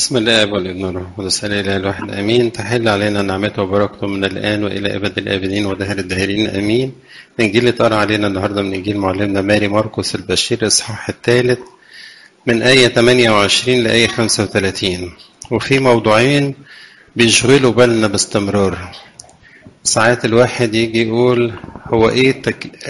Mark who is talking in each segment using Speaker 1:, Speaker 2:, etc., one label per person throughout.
Speaker 1: بسم الله والابن والروح القدس الاله الواحد امين. تحل علينا نعمته وبركته من الان والى ابد الابدين ودهر الداهرين امين. الانجيل اللي اتقرا علينا النهارده من انجيل معلمنا ماري مرقس البشير الاصحاح الثالث من ايه 28 لايه 35، وفي موضوعين بيشغلوا بالنا باستمرار. ساعات الواحد يجي يقول هو ايه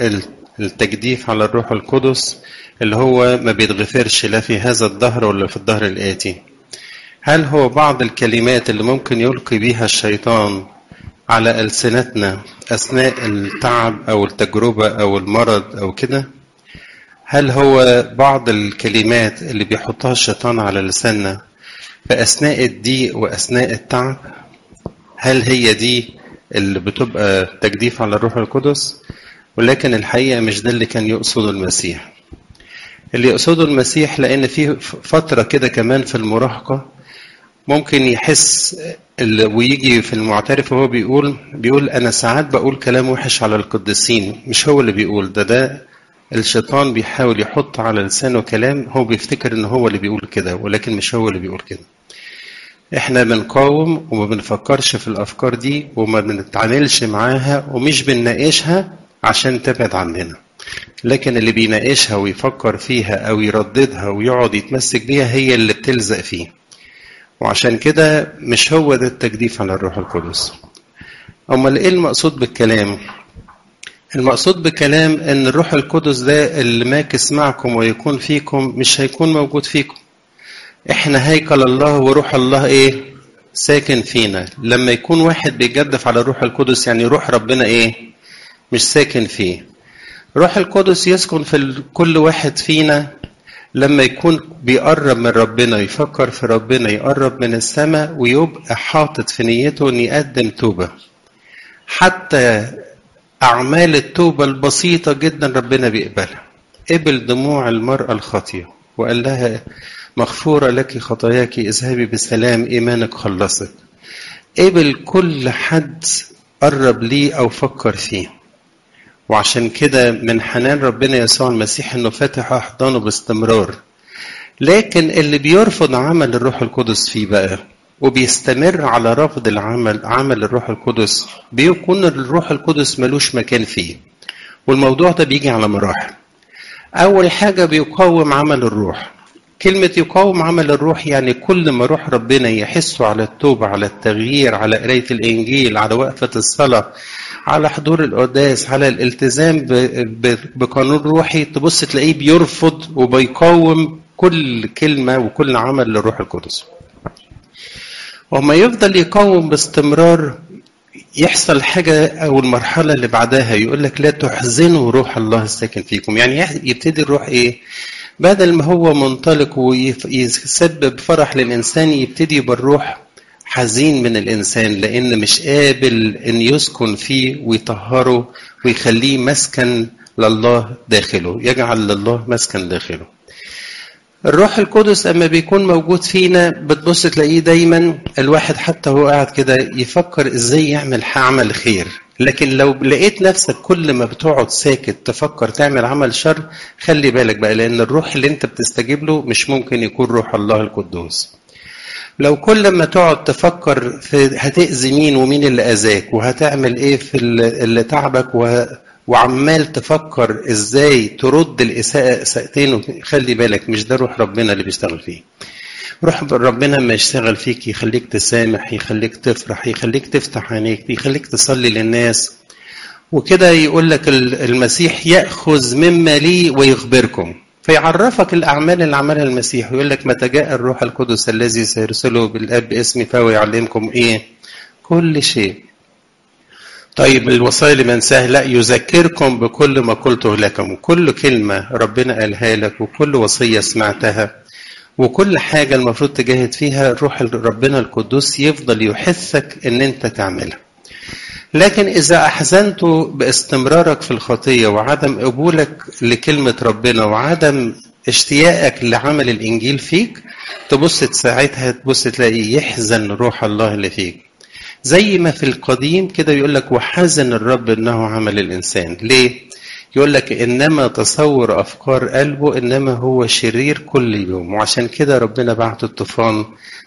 Speaker 1: التجديف على الروح القدس اللي هو ما بيتغفرش لا في هذا الدهر ولا في الدهر الآتي. هل هو بعض الكلمات اللي ممكن يلقي بيها الشيطان على ألسنتنا أثناء التعب أو التجربة أو المرض أو كده؟ هل هو بعض الكلمات اللي بيحطها الشيطان على لساننا في أثناء الضيق وأثناء التعب؟ هل هي دي اللي بتبقى تجديف على الروح القدس؟ ولكن الحقيقة مش ده اللي كان يقصده المسيح. اللي يقصده المسيح لأن في فترة كده كمان في المراهقة ممكن يحس ويجي في المعترف وهو بيقول أنا ساعات بقول كلام وحش على القديسين. مش هو اللي بيقول ده الشيطان بيحاول يحط على لسانه كلام هو بيفتكر إن هو اللي بيقول كده، ولكن مش هو اللي بيقول كده. احنا بنقاوم وما بنفكرش في الأفكار دي وما بنتعاملش معاها ومش بنناقشها عشان تبعد عننا، لكن اللي بيناقشها ويفكر فيها أو يرددها ويقعد يتمسك بيها هي اللي بتلزق فيه. وعشان كده مش هو ده التجديف على الروح القدس. أمال إيه المقصود بالكلام؟ المقصود بالكلام إن الروح القدس ده اللي ماكس معكم ويكون فيكم مش هيكون موجود فيكم. إحنا هيكل الله وروح الله إيه؟ ساكن فينا. لما يكون واحد بيجدف على الروح القدس يعني روح ربنا إيه؟ مش ساكن فيه. روح القدس يسكن في كل واحد فينا لما يكون بيقرب من ربنا، يفكر في ربنا، يقرب من السماء ويبقى حاطط في نيته ان يقدم توبة. حتى أعمال التوبة البسيطة جدا ربنا بيقبلها. قبل دموع المرأة الخاطية وقال لها مغفورة لك خطاياك، اذهبي بسلام، إيمانك خلصك. قبل كل حد قرب ليه أو فكر فيه. وعشان كده من حنان ربنا يسوع المسيح انه فاتح احضانه باستمرار. لكن اللي بيرفض عمل الروح القدس فيه بقى وبيستمر على رفض عمل الروح القدس بيكون الروح القدس ملوش مكان فيه. والموضوع ده بيجي على مراحل. اول حاجة بيقاوم عمل الروح. كلمة يقاوم عمل الروح يعني كل ما روح ربنا يحسه على التوبة، على التغيير، على قراية الإنجيل، على وقفة الصلاة، على حضور القداس، على الالتزام بقانون روحي، تبص تلاقيه بيرفض وبيقاوم كل كلمة وكل عمل للروح القدس. وما يفضل يقاوم باستمرار يحصل حاجة أو المرحلة اللي بعدها يقول لك لا تحزنوا روح الله الساكن فيكم. يعني يبتدي الروح إيه؟ بدل ما هو منطلق ويسبب فرح للإنسان يبتدي بالروح حزين من الإنسان لأن مش قابل أن يسكن فيه ويطهره ويخليه مسكن لله داخله، يجعل لله مسكن داخله. الروح القدس أما بيكون موجود فينا بتبص تلاقيه دايما الواحد حتى هو قاعد كده يفكر إزاي يعمل عمل خير. لكن لو لقيت نفسك كل ما بتقعد ساكت تفكر تعمل عمل شر خلي بالك بقى، لأن الروح اللي انت بتستجيب له مش ممكن يكون روح الله القدوس. لو كل ما تقعد تفكر في هتأذي مين ومين اللي أذاك وهتعمل ايه في اللي تعبك وعمال تفكر ازاي ترد الإساءة إساءتين، خلي بالك مش ده روح ربنا اللي بيشتغل فيه. روح ربنا ما يشتغل فيك يخليك تسامح، يخليك تفرح، يخليك تفتح عينيك، يخليك تصلي للناس. وكده يقول لك المسيح يأخذ مما لي ويخبركم، فيعرفك الأعمال اللي عملها المسيح ويقول لك متى جاء الروح القدس الذي سيرسله بالآب باسمي فهو يعلمكم إيه؟ كل شيء. طيب الوصايا اللي منساها لا يذكركم بكل ما قلته لكم. كل كلمة ربنا قالها لك وكل وصية سمعتها وكل حاجة المفروض تجاهد فيها روح ربنا القدوس يفضل يحثك ان انت تعملها. لكن اذا احزنت باستمرارك في الخطية وعدم قبولك لكلمة ربنا وعدم اشتياقك لعمل الانجيل فيك تبص ساعتها تبص تلاقي يحزن روح الله اللي فيك. زي ما في القديم كده يقول لك وحزن الرب انه عمل الانسان. ليه؟ يقول لك إنما تصور أفكار قلبه إنما هو شرير كل يوم. وعشان كده ربنا بعت الطوفان،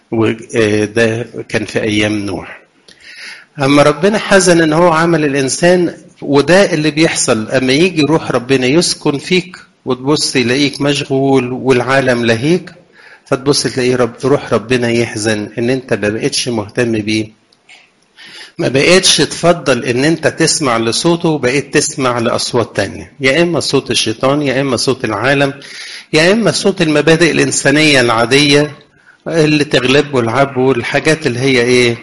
Speaker 1: وده كان في أيام نوح. أما ربنا حزن إن هو عمل الإنسان، وده اللي بيحصل أما يجي روح ربنا يسكن فيك وتبص يلاقيك مشغول والعالم لهيك، فتبص تلاقيه روح ربنا يحزن إن أنت ما بقتش مهتم بيه، ما بقيتش تفضل إن أنت تسمع لصوته، وبقيت تسمع لأصوات تانية، يا إما صوت الشيطان يا إما صوت العالم يا إما صوت المبادئ الإنسانية العادية اللي تغلبه العبو، الحاجات اللي هي إيه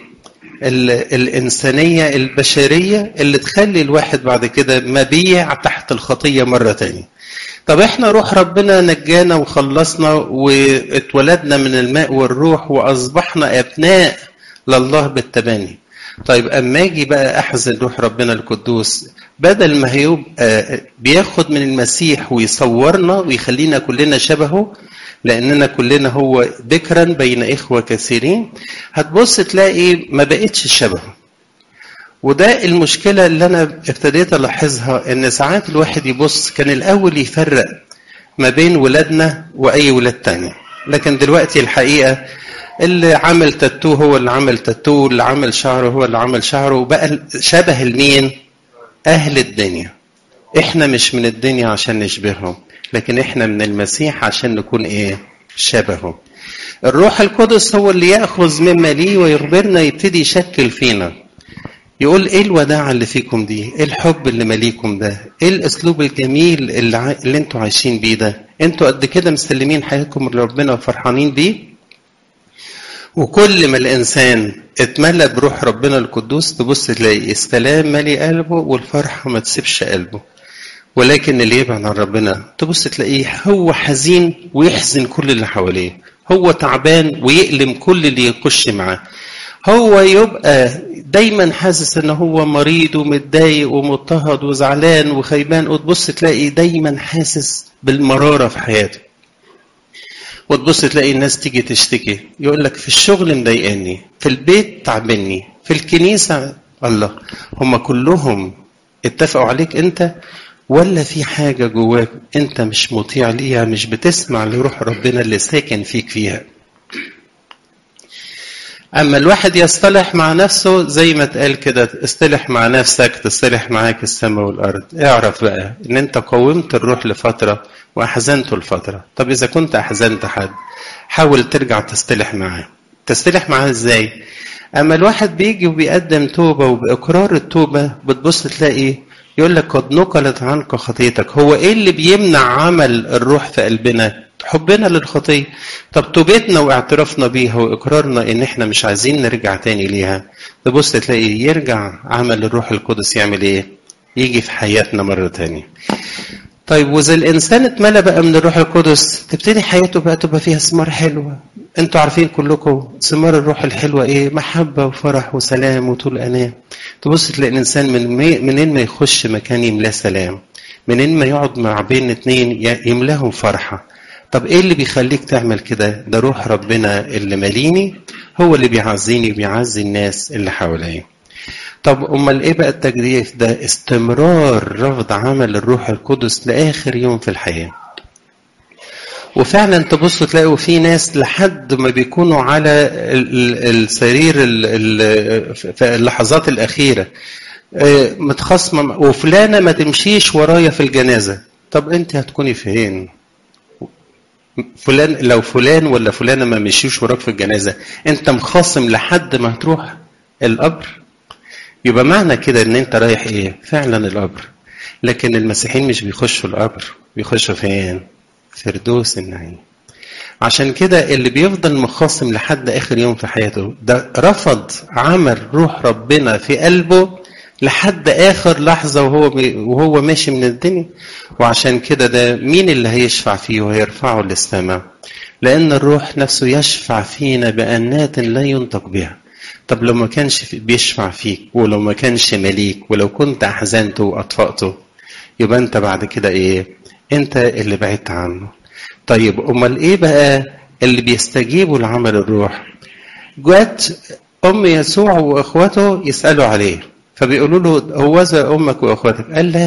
Speaker 1: الإنسانية البشرية اللي تخلي الواحد بعد كده مبيع تحت الخطية مرة تانية. طب احنا روح ربنا نجانا وخلصنا واتولدنا من الماء والروح وأصبحنا أبناء لله بالتبني. طيب أما أجي بقى أحزن روح ربنا القدوس، بدل ما هيبقى بياخد من المسيح ويصورنا ويخلينا كلنا شبهه، لأننا كلنا هو ذكرا بين إخوة كثيرين، هتبص تلاقي ما بقتش شبهه. وده المشكلة اللي أنا ابتديت ألاحظها، إن ساعات الواحد يبص كان الأول يفرق ما بين ولادنا وأي ولاد تاني، لكن دلوقتي الحقيقة اللي عمل تاتو هو اللي عمل تاتو، اللي عمل شعره هو اللي عمل شعره، وبقى شبه المين؟ أهل الدنيا. إحنا مش من الدنيا عشان نشبههم، لكن إحنا من المسيح عشان نكون إيه؟ شبهه. الروح القدس هو اللي يأخذ مما ليه ويخبرنا، يبتدي يشكل فينا، يقول إيه الوداعة اللي فيكم دي؟ إيه الحب اللي مليكم ده؟ إيه الأسلوب الجميل اللي أنتوا عايشين بيه ده؟ أنتوا قد كده مسلمين حياتكم لربنا وفرحانين بيه؟ وكل ما الإنسان اتملى بروح ربنا القدوس تبص تلاقي السلام مالي قلبه والفرحة ما تسيبش قلبه. ولكن اللي يبعد عن ربنا تبص تلاقيه هو حزين ويحزن كل اللي حواليه، هو تعبان ويألم كل اللي يخش معاه، هو يبقى دايما حاسس ان هو مريض ومتضايق ومضطهد وزعلان وخيبان، وتبص تلاقي دايما حاسس بالمرارة في حياته. وتبص تلاقي الناس تيجي تشتكي، يقول لك في الشغل مضايقني، في البيت تعبني، في الكنيسة. الله، هم كلهم اتفقوا عليك انت، ولا في حاجة جواك انت مش مطيع ليها، مش بتسمع لروح ربنا اللي ساكن فيك فيها؟ أما الواحد يصطلح مع نفسه زي ما تقال كده، اصطلح مع نفسك تصطلح معاك السماء والأرض. اعرف بقى إن أنت قومت الروح لفترة وأحزنته لفترة. طب إذا كنت أحزنت حد، حاول ترجع تصطلح معاه. تصطلح معاه إزاي؟ أما الواحد بيجي وبيقدم توبة، وبإقرار التوبة بتبص تلاقي يقول لك قد نقلت عنك خطيتك. هو إيه اللي بيمنع عمل الروح في قلبنا؟ حبنا للخطية. طب توبتنا واعترافنا بيها واقرارنا ان احنا مش عايزين نرجع تاني ليها، تبص تلاقي يرجع عمل الروح القدس يعمل ايه؟ يجي في حياتنا مرة تانية. طيب واذا الانسان اتملى بقى من الروح القدس، تبتدي حياته بقى تبقى فيها ثمار حلوة. انتوا عارفين كلكم ثمار الروح الحلوة ايه؟ محبة وفرح وسلام وطول اناه. تبص تلاقي الانسان منين ما يخش مكان يملاه سلام، منين ما يقعد مع بين اتنين يملاهم فرحة. طب ايه اللي بيخليك تعمل كده؟ ده روح ربنا اللي ماليني، هو اللي بيعزيني وبيعزي الناس اللي حواليا. طب امال ايه بقى التجديف ده؟ استمرار رفض عمل الروح القدس لاخر يوم في الحياه. وفعلا تبصوا تلاقوا في ناس لحد ما بيكونوا على السرير في اللحظات الاخيره متخاصمه، وفلانه ما تمشيش ورايا في الجنازه. طب انت هتكوني فين؟ فلان لو فلان ولا فلانة ما مشيوش وراك في الجنازة، انت مخاصم لحد ما هتروح القبر. يبقى معنى كده ان انت رايح ايه؟ فعلا القبر. لكن المسيحيين مش بيخشوا القبر، بيخشوا فين؟ فردوس النعيم. عشان كده اللي بيفضل مخاصم لحد اخر يوم في حياته ده رفض عمل روح ربنا في قلبه لحد آخر لحظة وهو ماشي من الدنيا. وعشان كده ده مين اللي هيشفع فيه وهيرفعه للسماء؟ لأن الروح نفسه يشفع فينا بأنات لا ينطق بها. طب لو ما كانش بيشفع فيك، ولو ما كانش مليك، ولو كنت أحزنته وأطفأته، يبقى أنت بعد كده إيه؟ أنت اللي بعدت عنه. طيب أمال إيه بقى اللي بيستجيبوا لعمل الروح؟ جت أم يسوع وإخوته يسألوا عليه، فبيقولوا له هوذا أمك وأخواتك. قال لا،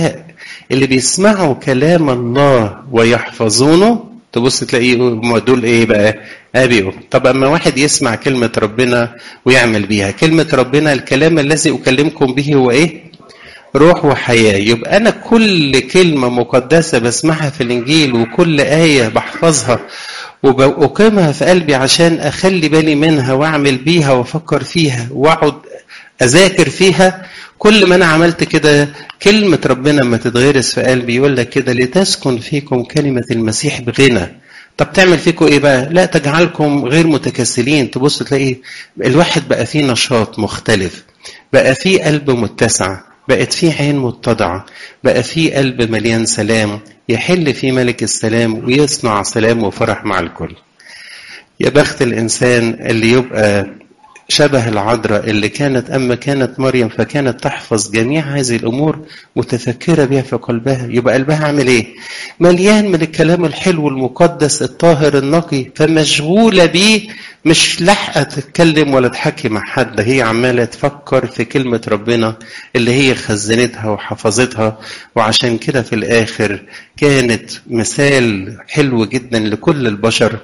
Speaker 1: اللي بيسمعوا كلام الله ويحفظونه تبص تلاقيه دول ايه بقى؟ ابي. طب اما واحد يسمع كلمة ربنا ويعمل بيها، كلمة ربنا الكلام الذي اكلمكم به هو ايه؟ روح وحياة. يبقى انا كل كلمة مقدسة بسمعها في الانجيل وكل آية بحفظها وبقيمها في قلبي عشان اخلي بالي منها واعمل بيها وافكر فيها واقعد اذاكر فيها. كل ما انا عملت كده كلمة ربنا لما تتغرس في قلبي يقول لك كده لتسكن فيكم كلمة المسيح بغنى. طب تعمل فيكم ايه بقى؟ لا تجعلكم غير متكاسلين. تبص تلاقي الواحد بقى فيه نشاط مختلف، بقى فيه قلب متسع، بقت فيه عين متضعة، بقى فيه قلب مليان سلام يحل فيه ملك السلام ويصنع سلام وفرح مع الكل. يا بخت الإنسان اللي يبقى شبه العذراء اللي كانت مريم فكانت تحفظ جميع هذه الأمور متفكرة بها في قلبها. يبقى قلبها عامل إيه؟ مليان من الكلام الحلو المقدس الطاهر النقي، فمشغولة بيه، مش لاحقة تتكلم ولا تحكي مع حد، هي عمالة تفكر في كلمة ربنا اللي هي خزنتها وحفظتها. وعشان كده في الآخر كانت مثال حلو جدا لكل البشر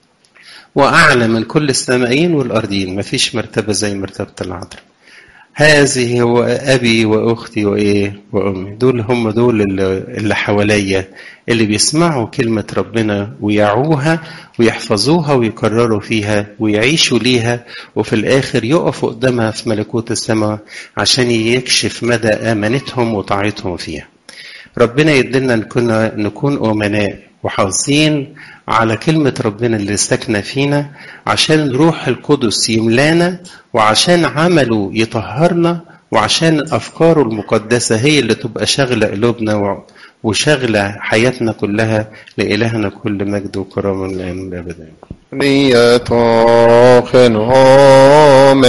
Speaker 1: وأعلى من كل السمائيين والأرضين. مفيش مرتبة زي مرتبة العذراء. هذه هو أبي وأختي وإيه وأمي. دول اللي حواليا اللي بيسمعوا كلمة ربنا ويعوها ويحفظوها ويكرروا فيها ويعيشوا ليها، وفي الآخر يقفوا قدامها في ملكوت السماء عشان يكشف مدى آمانتهم وطاعتهم فيها. ربنا يدلنا نكون أمناء وحافظين على كلمة ربنا اللي ساكنة فينا، عشان روح القدس يملانا، وعشان عمله يطهرنا، وعشان أفكاره المقدسة هي اللي تبقى شغلة قلوبنا وشغلة حياتنا كلها. لإلهنا كل مجد وكرامة الآن والأبد.